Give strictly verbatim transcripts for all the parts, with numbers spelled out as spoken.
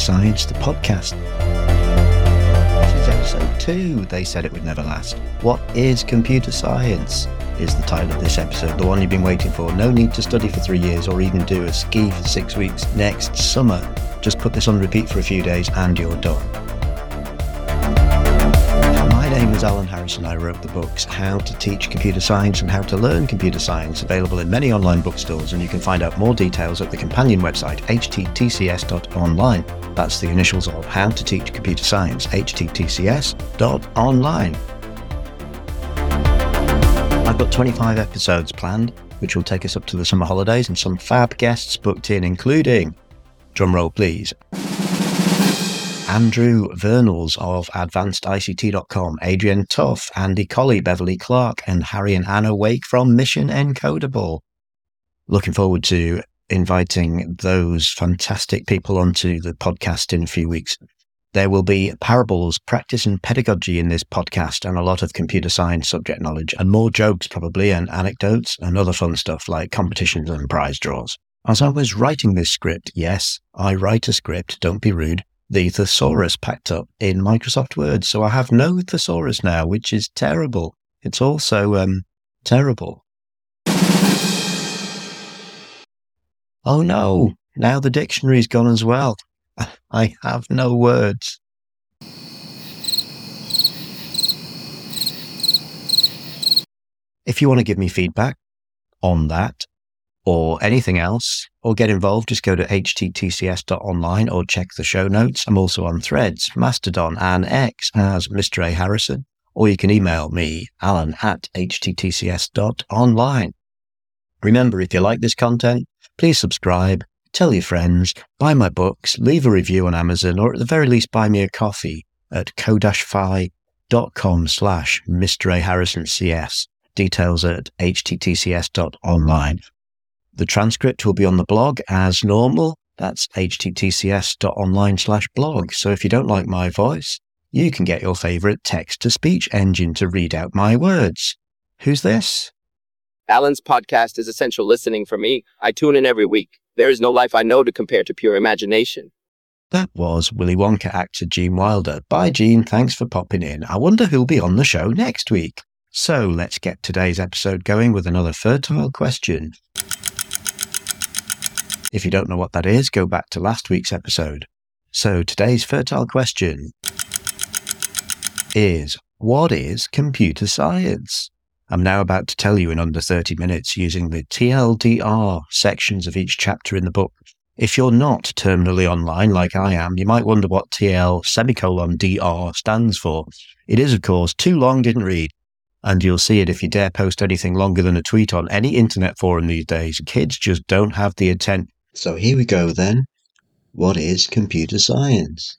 Science, the podcast. This is episode two. They said it would never last. What is computer science? Is the title of this episode, the one you've been waiting for. No need to study for three years or even do a ski for six weeks next summer. Just put this on repeat for a few days and you're done. My name is Alan Harrison. I wrote the books How to Teach Computer Science and How to Learn Computer Science, available in many online bookstores, and you can find out more details at the companion website h t t c s dot online. That's the initials of How to Teach Computer Science, h t t c s dot online. I've got twenty-five episodes planned, which will take us up to the summer holidays, and some fab guests booked in, including, drumroll please, Andrew Vernals of advanced I C T dot com, Adrian Tuff, Andy Colley, Beverly Clark, and Harry and Anna Wake from Mission Encodable. Looking forward to inviting those fantastic people onto the podcast in a few weeks. There will be parables, practice and pedagogy in this podcast, and a lot of computer science subject knowledge, and more jokes probably, and anecdotes, and other fun stuff like competitions and prize draws. As I was writing this script, yes, I write a script, don't be rude, the thesaurus packed up in Microsoft Word, so I have no thesaurus now, which is terrible. It's also, um, terrible. Oh no, now the dictionary's gone as well. I have no words. If you want to give me feedback on that or anything else, or get involved, just go to h t t c s dot online or check the show notes. I'm also on Threads, Mastodon and X as Mister A. Harrison, or you can email me, alan at h t t c s dot online. Remember, if you like this content, please subscribe, tell your friends, buy my books, leave a review on Amazon, or at the very least buy me a coffee at ko-fi dot com slash Mister A. Harrison C S. Details at h t t c s dot online. The transcript will be on the blog as normal. That's h t t c s dot online slash blog. So if you don't like my voice, you can get your favourite text-to-speech engine to read out my words. Who's this? Alan's podcast is essential listening for me. I tune in every week. There is no life I know to compare to pure imagination. That was Willy Wonka actor Gene Wilder. Bye, Gene. Thanks for popping in. I wonder who'll be on the show next week. So let's get today's episode going with another fertile question. If you don't know what that is, go back to last week's episode. So today's fertile question is, what is computer science? I'm now about to tell you in under thirty minutes using the T L D R sections of each chapter in the book. If you're not terminally online like I am, you might wonder what T L semicolon D R stands for. It is, of course, too long, didn't read. And you'll see it if you dare post anything longer than a tweet on any internet forum these days. Kids just don't have the intent. So here we go then. What is computer science?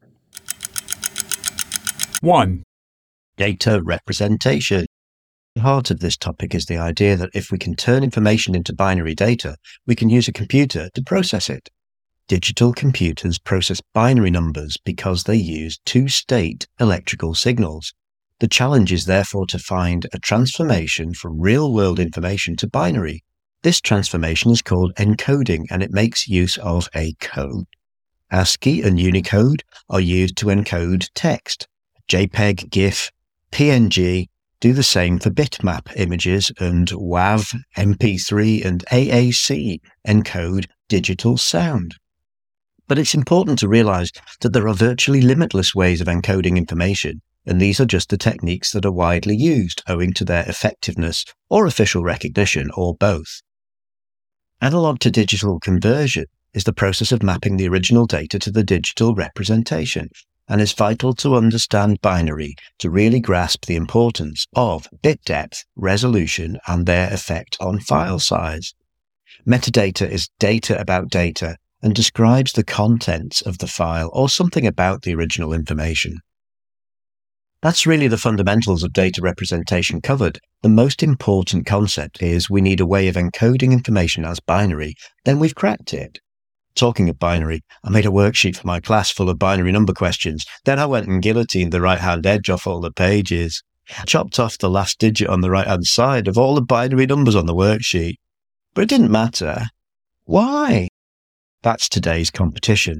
One. Data representation. The heart of this topic is the idea that if we can turn information into binary data, we can use a computer to process it. Digital computers process binary numbers because they use two-state electrical signals. The challenge is therefore to find a transformation from real-world information to binary. This transformation is called encoding, and it makes use of a code. ASCII and Unicode are used to encode text. JPEG, GIF, P N G do the same for bitmap images, and WAV, M P three, and A A C encode digital sound. But it's important to realize that there are virtually limitless ways of encoding information, and these are just the techniques that are widely used owing to their effectiveness or official recognition, or both. Analog to digital conversion is the process of mapping the original data to the digital representation, and is vital to understand binary to really grasp the importance of bit depth, resolution, and their effect on file size. Metadata is data about data and describes the contents of the file or something about the original information. That's really the fundamentals of data representation covered. The most important concept is we need a way of encoding information as binary, then we've cracked it. Talking of binary, I made a worksheet for my class full of binary number questions. Then I went and guillotined the right-hand edge off all the pages. I chopped off the last digit on the right-hand side of all the binary numbers on the worksheet. But it didn't matter. Why? That's today's competition.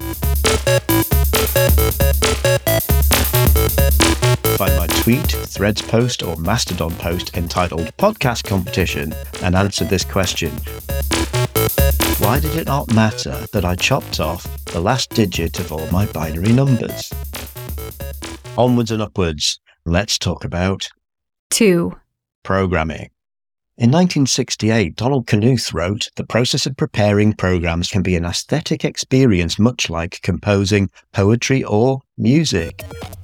Find my tweet, Threads post, or Mastodon post entitled Podcast Competition and answer this question. Why did it not matter that I chopped off the last digit of all my binary numbers? Onwards and upwards, let's talk about two. Programming. In nineteen sixty-eight, Donald Knuth wrote, "The process of preparing programs can be an aesthetic experience much like composing poetry or music."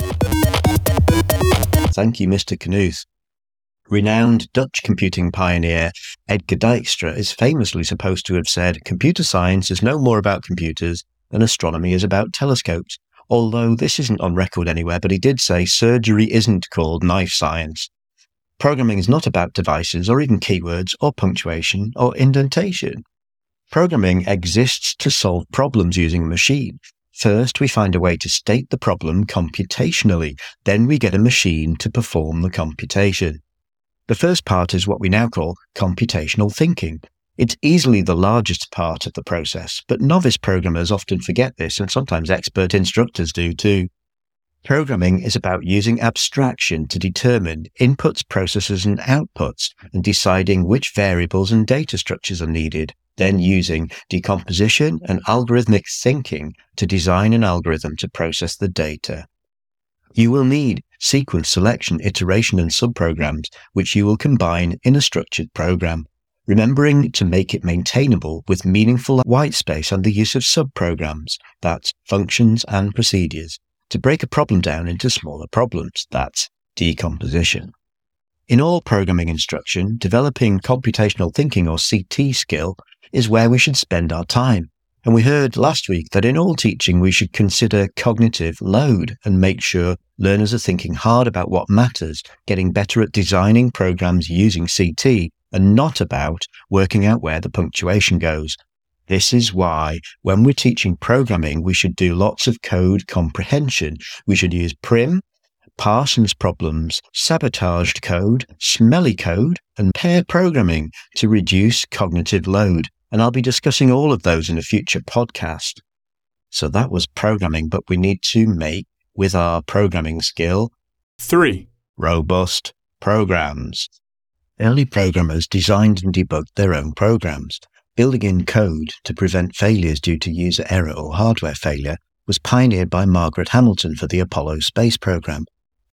Thank you, Mister Knuth. Renowned Dutch computing pioneer Edgar Dijkstra is famously supposed to have said, "Computer science is no more about computers than astronomy is about telescopes." Although this isn't on record anywhere, but he did say surgery isn't called knife science. Programming is not about devices or even keywords or punctuation or indentation. Programming exists to solve problems using a machine. First, we find a way to state the problem computationally. Then we get a machine to perform the computation. The first part is what we now call computational thinking. It's easily the largest part of the process, but novice programmers often forget this, and sometimes expert instructors do too. Programming is about using abstraction to determine inputs, processes, and outputs, and deciding which variables and data structures are needed, then using decomposition and algorithmic thinking to design an algorithm to process the data. You will need sequence, selection, iteration, and subprograms, which you will combine in a structured program, remembering to make it maintainable with meaningful whitespace and the use of subprograms, that's functions and procedures, to break a problem down into smaller problems, that's decomposition. In all programming instruction, developing computational thinking or C T skill is where we should spend our time. And we heard last week that in all teaching we should consider cognitive load and make sure learners are thinking hard about what matters, getting better at designing programs using C T, and not about working out where the punctuation goes. This is why, when we're teaching programming, we should do lots of code comprehension. We should use prim, Parsons problems, sabotaged code, smelly code, and pair programming to reduce cognitive load. And I'll be discussing all of those in a future podcast. So that was programming, but we need to make, with our programming skill, three. Robust programs. Early programmers designed and debugged their own programs. Building in code to prevent failures due to user error or hardware failure was pioneered by Margaret Hamilton for the Apollo space program.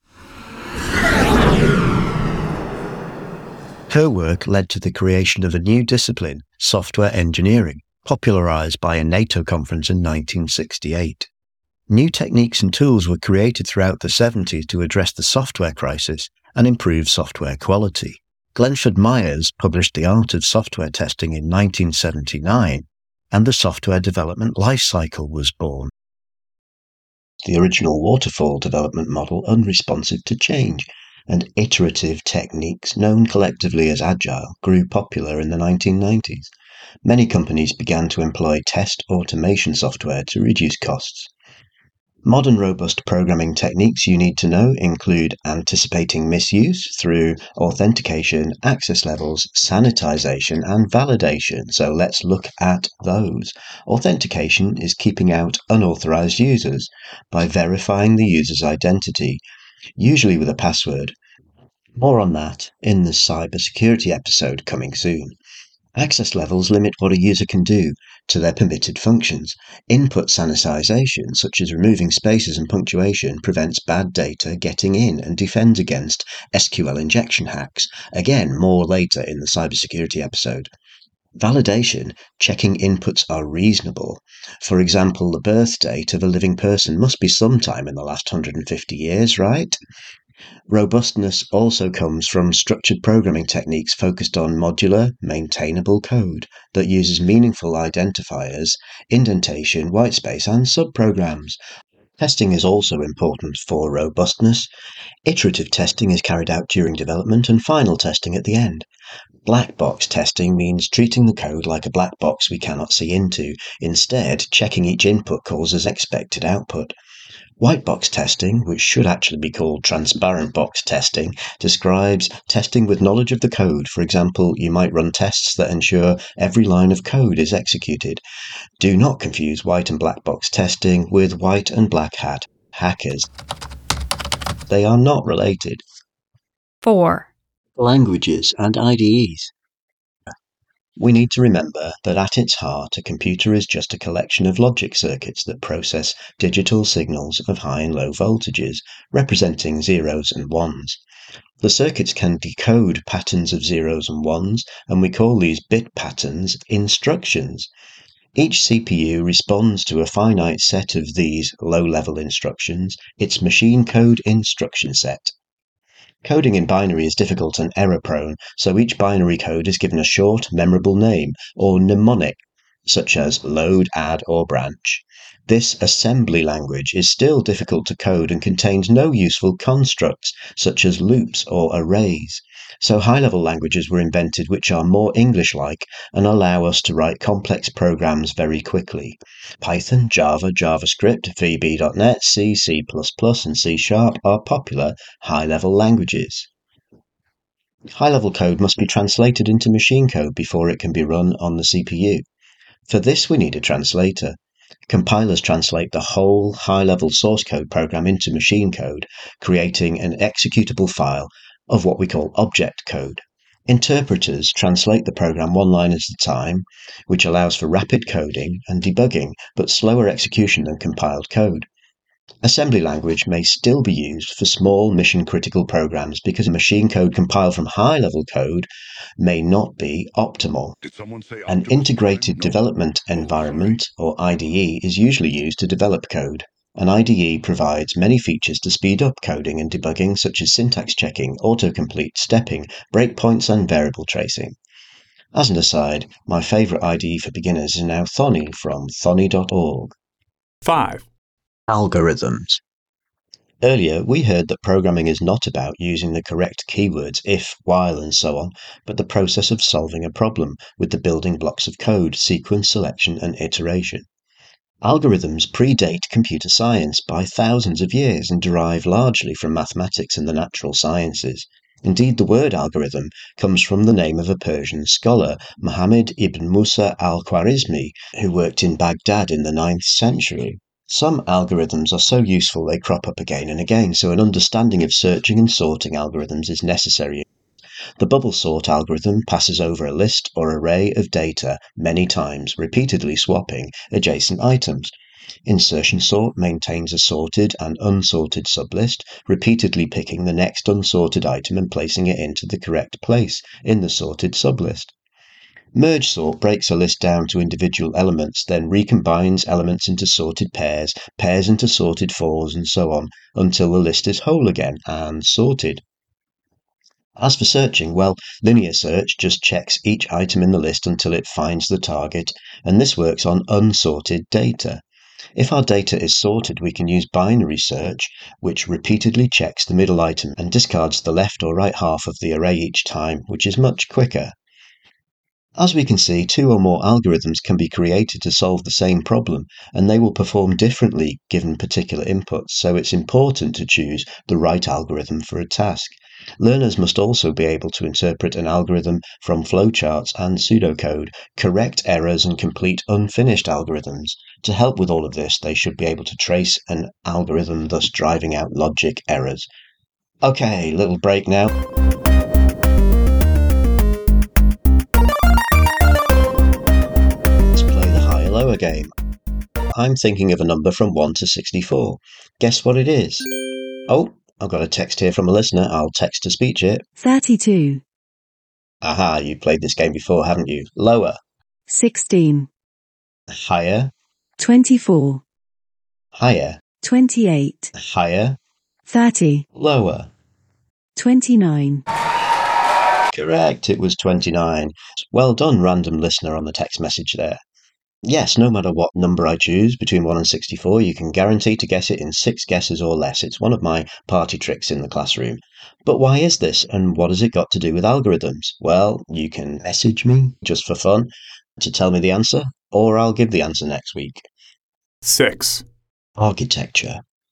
Her work led to the creation of a new discipline, software engineering, popularized by a NATO conference in nineteen sixty-eight. New techniques and tools were created throughout the seventies to address the software crisis and improve software quality. Glenford Myers published The Art of Software Testing in nineteen seventy-nine, and the software development lifecycle was born. The original waterfall development model, unresponsive to change, and iterative techniques, known collectively as Agile, grew popular in the nineteen nineties. Many companies began to employ test automation software to reduce costs. Modern robust programming techniques you need to know include anticipating misuse through authentication, access levels, sanitization, and validation. So let's look at those. Authentication is keeping out unauthorized users by verifying the user's identity, usually with a password. More on that in the cybersecurity episode coming soon. Access levels limit what a user can do to their permitted functions. Input sanitization, such as removing spaces and punctuation, prevents bad data getting in and defends against S Q L injection hacks. Again, more later in the cybersecurity episode. Validation, checking inputs are reasonable. For example, the birth date of a living person must be sometime in the last one hundred fifty years, right? Robustness also comes from structured programming techniques focused on modular, maintainable code that uses meaningful identifiers, indentation, whitespace, and subprograms. Testing is also important for robustness. Iterative testing is carried out during development and final testing at the end. Black box testing means treating the code like a black box we cannot see into, instead checking each input causes expected output. White box testing, which should actually be called transparent box testing, describes testing with knowledge of the code. For example, you might run tests that ensure every line of code is executed. Do not confuse white and black box testing with white and black hat hackers. They are not related. four. Languages and I D Es. We need to remember that at its heart, a computer is just a collection of logic circuits that process digital signals of high and low voltages, representing zeros and ones. The circuits can decode patterns of zeros and ones, and we call these bit patterns instructions. Each C P U responds to a finite set of these low-level instructions, its machine code instruction set. Coding in binary is difficult and error-prone, so each binary code is given a short, memorable name, or mnemonic, such as load, add, or branch. This assembly language is still difficult to code and contains no useful constructs, such as loops or arrays. So high-level languages were invented which are more English-like and allow us to write complex programs very quickly. Python, Java, JavaScript, V B dot net, C, C plus plus, and C Sharp are popular high-level languages. High-level code must be translated into machine code before it can be run on the C P U. For this, we need a translator. Compilers translate the whole high-level source code program into machine code, creating an executable file of what we call object code. Interpreters translate the program one line at a time, which allows for rapid coding and debugging, but slower execution than compiled code. Assembly language may still be used for small mission-critical programs because machine code compiled from high-level code may not be optimal. An integrated development environment, or I D E, is usually used to develop code. An I D E provides many features to speed up coding and debugging, such as syntax checking, autocomplete, stepping, breakpoints, and variable tracing. As an aside, my favourite I D E for beginners is now Thonny from thonny dot org. five. Algorithms. Earlier, we heard that programming is not about using the correct keywords, if, while, and so on, but the process of solving a problem with the building blocks of code, sequence, selection, and iteration. Algorithms predate computer science by thousands of years and derive largely from mathematics and the natural sciences. Indeed, the word algorithm comes from the name of a Persian scholar, Muhammad ibn Musa al-Khwarizmi, who worked in Baghdad in the ninth century. Some algorithms are so useful they crop up again and again, so an understanding of searching and sorting algorithms is necessary. The bubble sort algorithm passes over a list or array of data many times, repeatedly swapping adjacent items. Insertion sort maintains a sorted and unsorted sublist, repeatedly picking the next unsorted item and placing it into the correct place in the sorted sublist. Merge sort breaks a list down to individual elements, then recombines elements into sorted pairs, pairs into sorted fours, and so on, until the list is whole again and sorted. As for searching, well, linear search just checks each item in the list until it finds the target, and this works on unsorted data. If our data is sorted, we can use binary search, which repeatedly checks the middle item and discards the left or right half of the array each time, which is much quicker. As we can see, two or more algorithms can be created to solve the same problem, and they will perform differently given particular inputs, so it's important to choose the right algorithm for a task. Learners must also be able to interpret an algorithm from flowcharts and pseudocode, correct errors, and complete unfinished algorithms. To help with all of this, they should be able to trace an algorithm, thus driving out logic errors. Okay, little break now. Lower game. I'm thinking of a number from one to sixty-four. Guess what it is? Oh, I've got a text here from a listener. I'll text to speech it. thirty-two. Aha, you played this game before, haven't you? Lower. sixteen. Higher. twenty-four. Higher. twenty-eight. Higher. thirty. Lower. twenty-nine. Correct, it was twenty-nine. Well done, random listener on the text message there. Yes, no matter what number I choose, between one and sixty-four, you can guarantee to guess it in six guesses or less. It's one of my party tricks in the classroom. But why is this, and what has it got to do with algorithms? Well, you can message me, just for fun, to tell me the answer, or I'll give the answer next week. six. Architecture.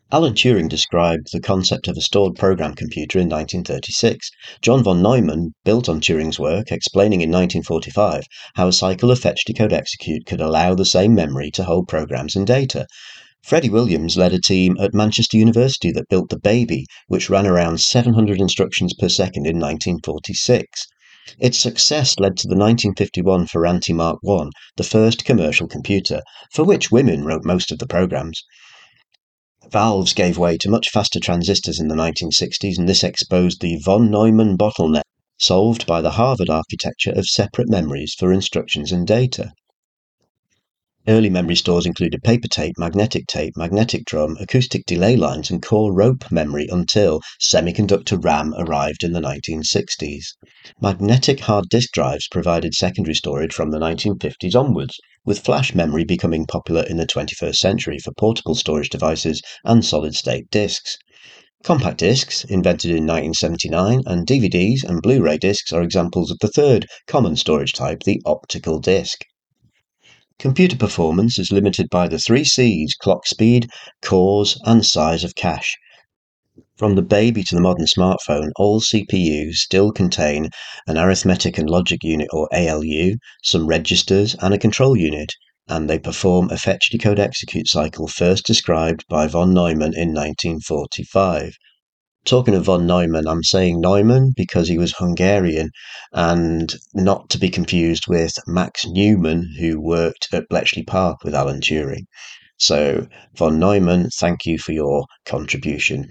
Alan Turing described the concept of a stored program computer in nineteen thirty-six. John von Neumann built on Turing's work, explaining in nineteen forty-five how a cycle of fetch, decode, execute could allow the same memory to hold programs and data. Freddie Williams led a team at Manchester University that built the Baby, which ran around seven hundred instructions per second in nineteen forty-six. Its success led to the nineteen fifty-one Ferranti Mark one, the first commercial computer, for which women wrote most of the programs. Valves gave way to much faster transistors in the nineteen sixties, and this exposed the von Neumann bottleneck, solved by the Harvard architecture of separate memories for instructions and data. Early memory stores included paper tape, magnetic tape, magnetic drum, acoustic delay lines, and core rope memory until semiconductor RAM arrived in the nineteen sixties. Magnetic hard disk drives provided secondary storage from the nineteen fifties onwards, with flash memory becoming popular in the twenty-first century for portable storage devices and solid-state disks. Compact discs, invented in nineteen seventy-nine, and D V Ds and Blu-ray discs are examples of the third common storage type, the optical disc. Computer performance is limited by the three C's: clock speed, cores, and size of cache. From the Baby to the modern smartphone, all C P Us still contain an arithmetic and logic unit, or A L U, some registers, and a control unit, and they perform a fetch, decode, execute cycle first described by von Neumann in nineteen forty-five. Talking of von Neumann, I'm saying Neumann because he was Hungarian, and not to be confused with Max Newman, who worked at Bletchley Park with Alan Turing. So, von Neumann, thank you for your contribution.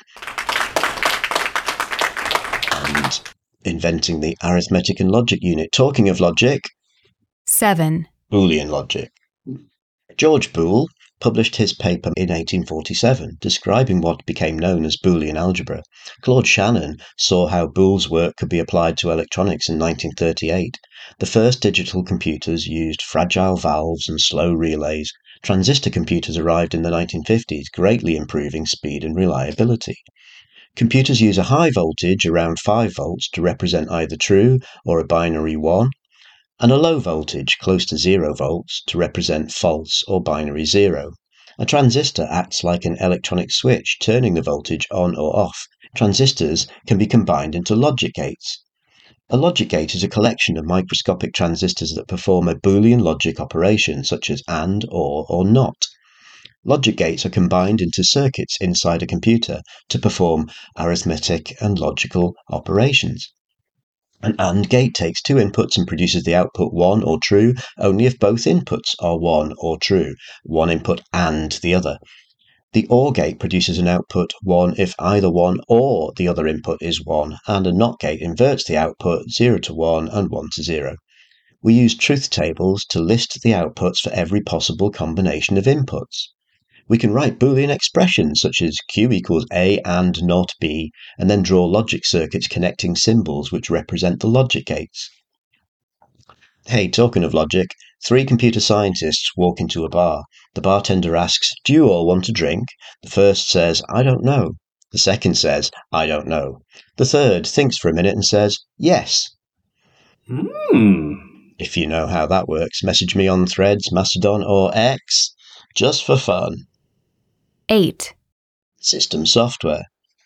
And inventing the arithmetic and logic unit. Talking of logic, seven. Boolean logic. George Boole published his paper in eighteen forty-seven, describing what became known as Boolean algebra. Claude Shannon saw how Boole's work could be applied to electronics in nineteen thirty-eight. The first digital computers used fragile valves and slow relays. Transistor computers arrived in the nineteen fifties, greatly improving speed and reliability. Computers use a high voltage, around five volts, to represent either true or a binary one, and a low voltage, close to zero volts, to represent false or binary zero. A transistor acts like an electronic switch, turning the voltage on or off. Transistors can be combined into logic gates. A logic gate is a collection of microscopic transistors that perform a Boolean logic operation, such as AND, OR, or NOT. Logic gates are combined into circuits inside a computer to perform arithmetic and logical operations. An AND gate takes two inputs and produces the output one or true only if both inputs are one or true, one input and the other. The OR gate produces an output one if either one or the other input is one, and a NOT gate inverts the output zero to one and one to zero. We use truth tables to list the outputs for every possible combination of inputs. We can write Boolean expressions such as Q equals A and not B, and then draw logic circuits connecting symbols which represent the logic gates. Hey, talking of logic, three computer scientists walk into a bar. The bartender asks, "Do you all want a drink?" The first says, "I don't know." The second says, "I don't know." The third thinks for a minute and says, "Yes." Hmm. If you know how that works, message me on Threads, Mastodon, or X, just for fun. eight. System software.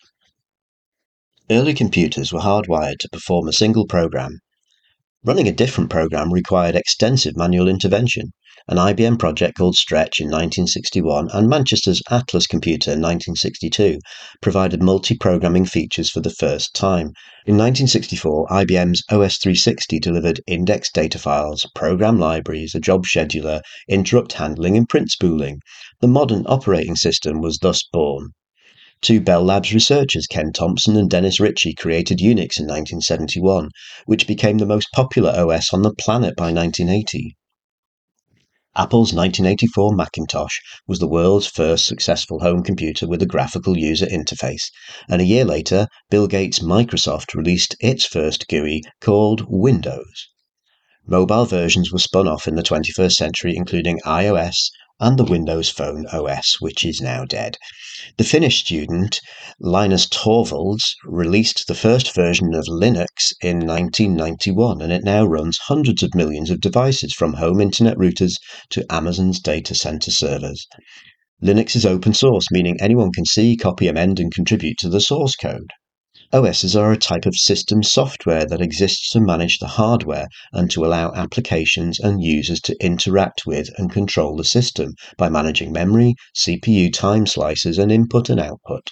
Early computers were hardwired to perform a single program. Running a different program required extensive manual intervention. An I B M project called Stretch in nineteen sixty-one and Manchester's Atlas computer in nineteen sixty-two provided multi-programming features for the first time. In nineteen sixty-four, I B M's O S three sixty delivered indexed data files, program libraries, a job scheduler, interrupt handling, and print spooling. The modern operating system was thus born. Two Bell Labs researchers, Ken Thompson and Dennis Ritchie, created Unix in nineteen seventy-one, which became the most popular O S on the planet by nineteen eighty. Apple's nineteen eighty-four Macintosh was the world's first successful home computer with a graphical user interface, and a year later, Bill Gates' Microsoft released its first G U I called Windows. Mobile versions were spun off in the twenty-first century, including iOS and the Windows Phone O S, which is now dead. The Finnish student Linus Torvalds released the first version of Linux in nineteen ninety-one, and it now runs hundreds of millions of devices, from home internet routers to Amazon's data center servers. Linux is open source, meaning anyone can see, copy, amend, and contribute to the source code. O Ss are a type of system software that exists to manage the hardware and to allow applications and users to interact with and control the system by managing memory, C P U time slices, and input and output.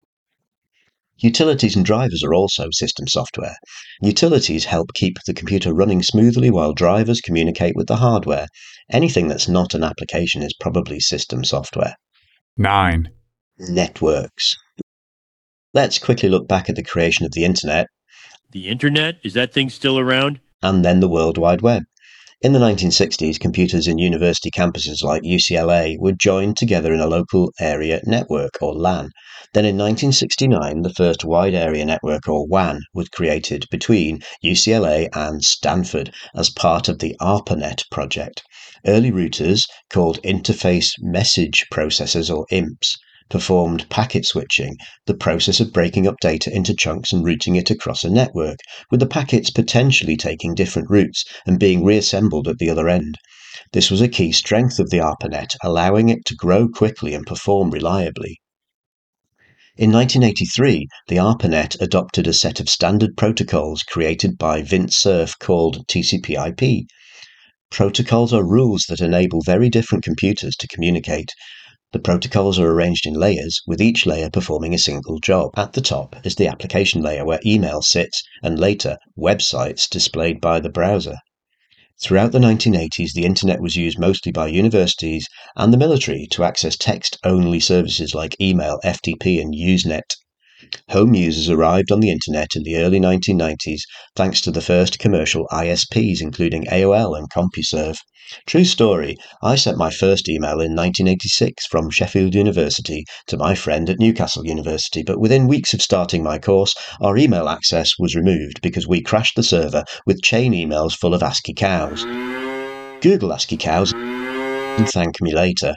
Utilities and drivers are also system software. Utilities help keep the computer running smoothly while drivers communicate with the hardware. Anything that's not an application is probably system software. nine. Networks. Let's quickly look back at the creation of the Internet. The Internet? Is that thing still around? And then the World Wide Web. In the nineteen sixties, computers in university campuses like U C L A were joined together in a local area network, or LAN. Then in nineteen sixty-nine, the first wide area network, or W A N, was created between U C L A and Stanford as part of the ARPANET project. Early routers, called Interface Message Processors, or I M Ps, performed packet switching, the process of breaking up data into chunks and routing it across a network, with the packets potentially taking different routes and being reassembled at the other end. This was a key strength of the ARPANET, allowing it to grow quickly and perform reliably. In nineteen eighty-three, the ARPANET adopted a set of standard protocols created by Vint Cerf called T C P I P. Protocols are rules that enable very different computers to communicate. The protocols are arranged in layers, with each layer performing a single job. At the top is the application layer where email sits, and later, websites displayed by the browser. Throughout the nineteen eighties, the Internet was used mostly by universities and the military to access text-only services like email, F T P, and Usenet. Home users arrived on the Internet in the early nineteen nineties thanks to the first commercial I S Ps, including A O L and CompuServe. True story, I sent my first email in nineteen eighty-six from Sheffield University to my friend at Newcastle University, but within weeks of starting my course, our email access was removed because we crashed the server with chain emails full of ASCII cows. Google ASCII cows and thank me later.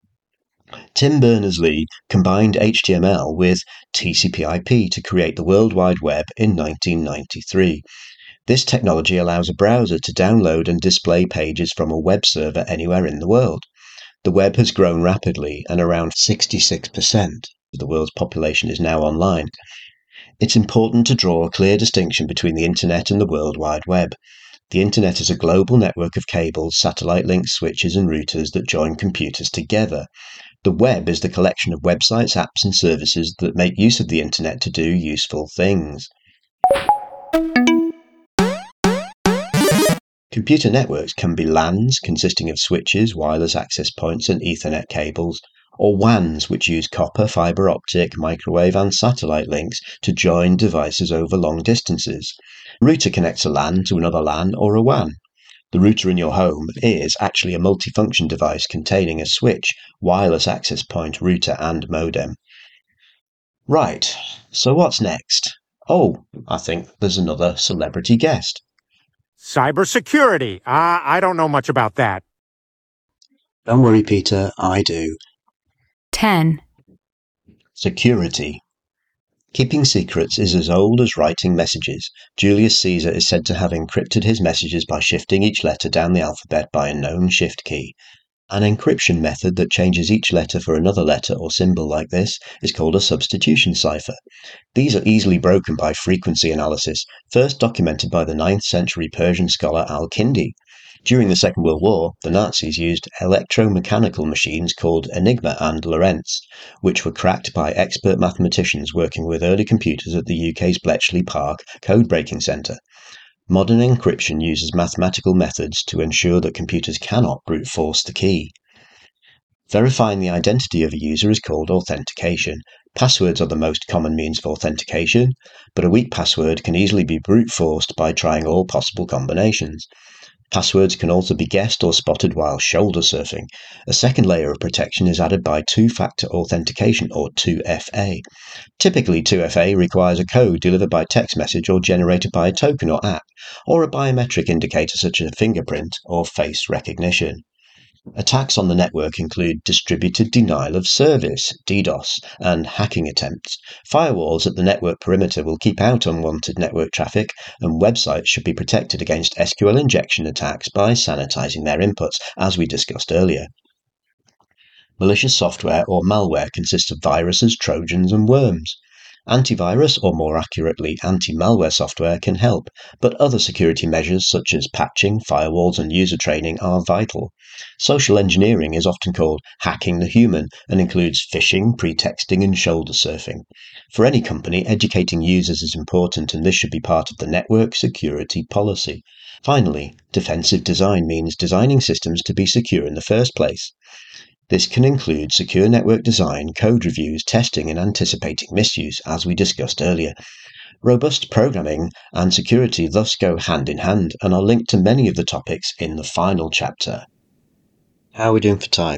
Tim Berners-Lee combined H T M L with T C P I P to create the World Wide Web in nineteen ninety-three. This technology allows a browser to download and display pages from a web server anywhere in the world. The web has grown rapidly, and around sixty-six percent of the world's population is now online. It's important to draw a clear distinction between the Internet and the World Wide Web. The Internet is a global network of cables, satellite links, switches, and routers that join computers together. The web is the collection of websites, apps, and services that make use of the Internet to do useful things. Computer networks can be LANs, consisting of switches, wireless access points, and Ethernet cables, or W A Ns, which use copper, fiber optic, microwave, and satellite links to join devices over long distances. A router connects a LAN to another LAN or a W A N. The router in your home is actually a multifunction device containing a switch, wireless access point, router, and modem. Right, so what's next? Oh, I think there's another celebrity guest. Cybersecurity. Uh, I don't know much about that. Don't worry, Peter, I do. ten. Security. Keeping secrets is as old as writing messages. Julius Caesar is said to have encrypted his messages by shifting each letter down the alphabet by a known shift key. An encryption method that changes each letter for another letter or symbol like this is called a substitution cipher. These are easily broken by frequency analysis, first documented by the ninth century Persian scholar Al-Kindi. During the Second World War, the Nazis used electromechanical machines called Enigma and Lorentz, which were cracked by expert mathematicians working with early computers at the U K's Bletchley Park Code-Breaking Centre. Modern encryption uses mathematical methods to ensure that computers cannot brute force the key. Verifying the identity of a user is called authentication. Passwords are the most common means of authentication, but a weak password can easily be brute forced by trying all possible combinations. Passwords can also be guessed or spotted while shoulder surfing. A second layer of protection is added by two-factor authentication, or two F A. Typically, two F A requires a code delivered by text message or generated by a token or app, or a biometric indicator such as a fingerprint or face recognition. Attacks on the network include distributed denial of service, DDoS, and hacking attempts. Firewalls at the network perimeter will keep out unwanted network traffic, and websites should be protected against S Q L injection attacks by sanitizing their inputs, as we discussed earlier. Malicious software or malware consists of viruses, trojans, and worms. Antivirus, or more accurately, anti-malware software can help, but other security measures such as patching, firewalls, and user training are vital. Social engineering is often called hacking the human and includes phishing, pretexting, and shoulder surfing. For any company, educating users is important, and this should be part of the network security policy. Finally, defensive design means designing systems to be secure in the first place. This can include secure network design, code reviews, testing, and anticipating misuse, as we discussed earlier. Robust programming and security thus go hand in hand and are linked to many of the topics in the final chapter. How are we doing for time?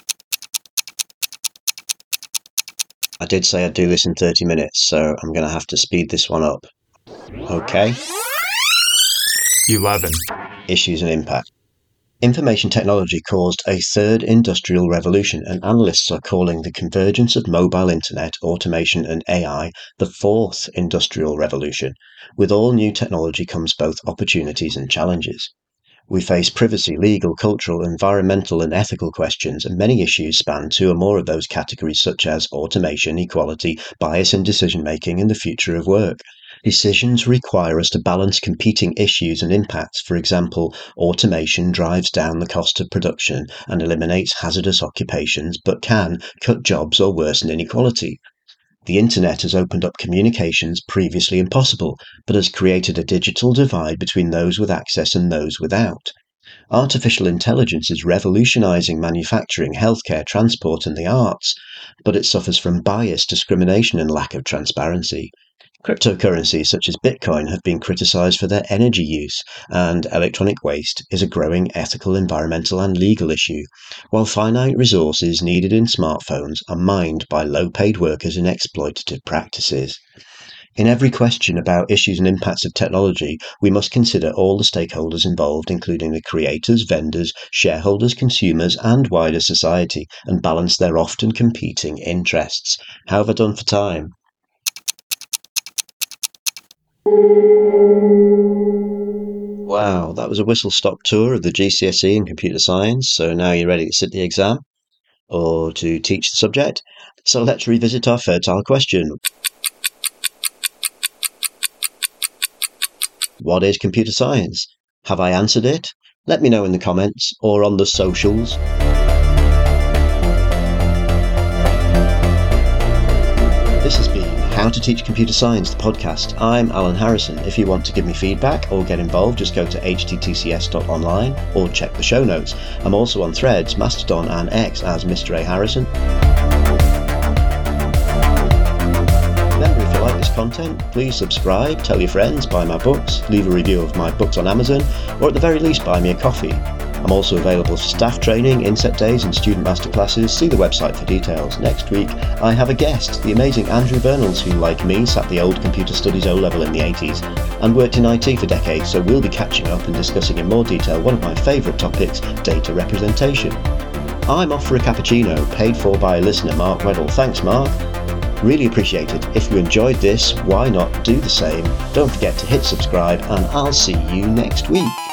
I did say I'd do this in thirty minutes, so I'm going to have to speed this one up. Okay. eleven. Issues and impact. Information technology caused a third industrial revolution, and analysts are calling the convergence of mobile internet, automation, and A I the fourth industrial revolution. With all new technology comes both opportunities and challenges. We face privacy, legal, cultural, environmental, and ethical questions, and many issues span two or more of those categories, such as automation, equality, bias in decision-making, and the future of work. Decisions require us to balance competing issues and impacts. For example, automation drives down the cost of production and eliminates hazardous occupations, but can cut jobs or worsen inequality. The internet has opened up communications previously impossible, but has created a digital divide between those with access and those without. Artificial intelligence is revolutionizing manufacturing, healthcare, transport, and the arts, but it suffers from bias, discrimination, and lack of transparency. Cryptocurrencies such as Bitcoin have been criticized for their energy use, and electronic waste is a growing ethical, environmental, and legal issue, while finite resources needed in smartphones are mined by low-paid workers in exploitative practices. In every question about issues and impacts of technology, we must consider all the stakeholders involved, including the creators, vendors, shareholders, consumers, and wider society, and balance their often competing interests. How have I done for time? Wow, that was a whistle-stop tour of the G C S E in computer science, so now you're ready to sit the exam, or to teach the subject. So let's revisit our fertile question. What is computer science? Have I answered it? Let me know in the comments, or on the socials. This has been How to Teach Computer Science, the podcast. I'm Alan Harrison. If you want to give me feedback or get involved, just go to h t t c s dot online or check the show notes. I'm also on Threads, Mastodon, and X as Mister A. Harrison. Remember, if you like this content, please subscribe, tell your friends, buy my books, leave a review of my books on Amazon, or at the very least buy me a coffee. I'm also available for staff training, inset days, and student masterclasses. See the website for details. Next week, I have a guest, the amazing Andrew Bernals, who, like me, sat the old computer studies O-level in the eighties and worked in I T for decades, so we'll be catching up and discussing in more detail one of my favourite topics, data representation. I'm off for a cappuccino, paid for by a listener, Mark Weddle. Thanks, Mark. Really appreciate it. If you enjoyed this, why not do the same? Don't forget to hit subscribe, and I'll see you next week.